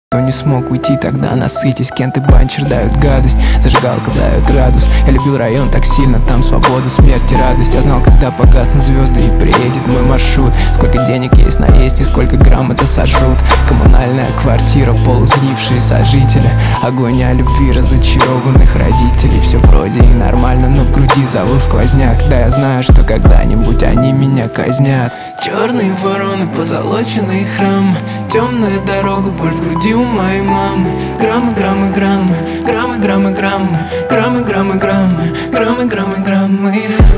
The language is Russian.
Кто не смог уйти тогда, насытись. Кенты банчер дают гадость, зажигалка дает градус. Я любил район так сильно, там свобода, смерть и радость. Я знал, когда погаснут звезды и приедет мой маршрут. Сколько денег есть наесть и сколько грамм это сожрут. Коммунальная квартира, полусгнившие сожители. Огонь о любви разочарованных родителей. Все вроде и нормально, но в груди завыл сквозняк. Да, я знаю, что когда-нибудь они меня казнят. Черные вороны, позолоченный храм, темная дорога, боль в груди у моей мамы. Граммы, граммы, граммы, граммы, граммы, граммы, граммы, граммы, граммы, граммы, граммы, граммы.